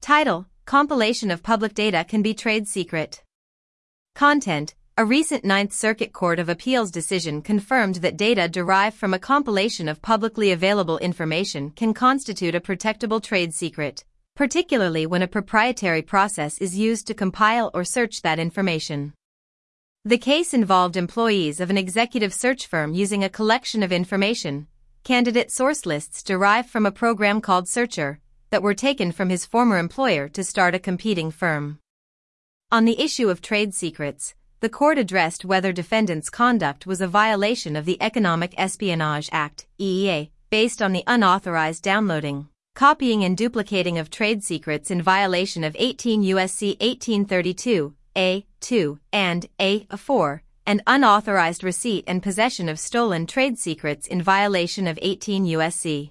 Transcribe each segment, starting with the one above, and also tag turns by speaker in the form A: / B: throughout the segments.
A: Title: Compilation of public data can be trade secret. Content: A recent Ninth Circuit Court of Appeals decision confirmed that data derived from a compilation of publicly available information can constitute a protectable trade secret, particularly when a proprietary process is used to compile or search that information. The case involved employees of an executive search firm using a collection of information, candidate source lists derived from a program called Searcher, that were taken from his former employer to start a competing firm. On the issue of trade secrets, the court addressed whether defendants' conduct was a violation of the Economic Espionage Act, EEA, based on the unauthorized downloading, copying and duplicating of trade secrets in violation of 18 U.S.C. 1832, A.2, and A.4, and unauthorized receipt and possession of stolen trade secrets in violation of 18 U.S.C.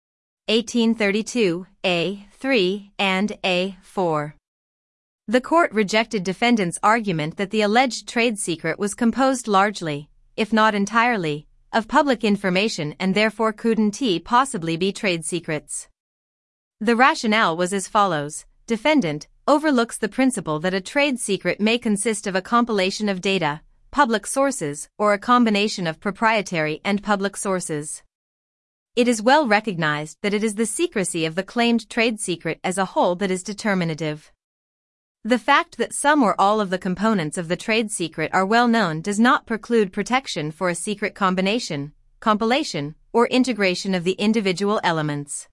A: 1832, A.3, and A.4. The court rejected defendants' argument that the alleged trade secret was composed largely, if not entirely, of public information and therefore couldn't possibly be trade secrets. The rationale was as follows: defendant overlooks the principle that a trade secret may consist of a compilation of data, public sources, or a combination of proprietary and public sources. It is well recognized that it is the secrecy of the claimed trade secret as a whole that is determinative. The fact that some or all of the components of the trade secret are well known does not preclude protection for a secret combination, compilation, or integration of the individual elements.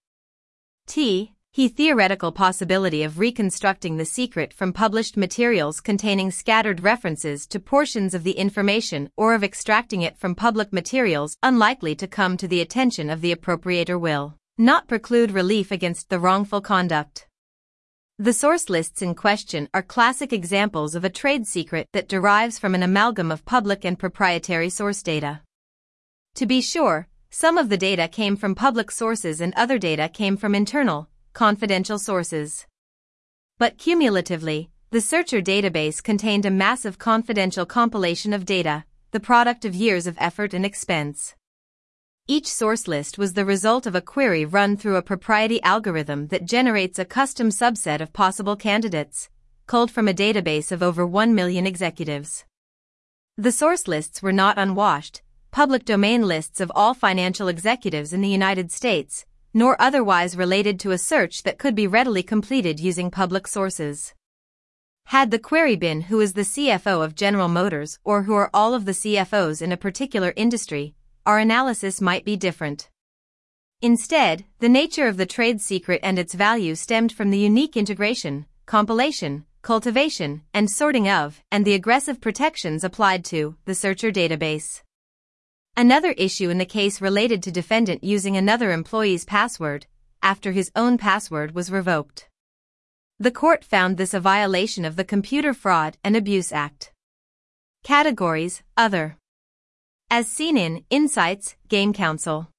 A: The theoretical possibility of reconstructing the secret from published materials containing scattered references to portions of the information or of extracting it from public materials unlikely to come to the attention of the appropriator will not preclude relief against the wrongful conduct. The source lists in question are classic examples of a trade secret that derives from an amalgam of public and proprietary source data. To be sure, some of the data came from public sources and other data came from internal, confidential sources. But cumulatively, the Searcher database contained a massive confidential compilation of data, the product of years of effort and expense. Each source list was the result of a query run through a proprietary algorithm that generates a custom subset of possible candidates, culled from a database of over 1 million executives. The source lists were not unwashed, public domain lists of all financial executives in the United States, nor otherwise related to a search that could be readily completed using public sources. Had the query been who is the CFO of General Motors or who are all of the CFOs in a particular industry, our analysis might be different. Instead, the nature of the trade secret and its value stemmed from the unique integration, compilation, cultivation, and sorting of, and the aggressive protections applied to, the Searcher database. Another issue in the case related to defendant using another employee's password, after his own password was revoked. The court found this a violation of the Computer Fraud and Abuse Act. Categories: Other. As seen in Insights, Game Counsel.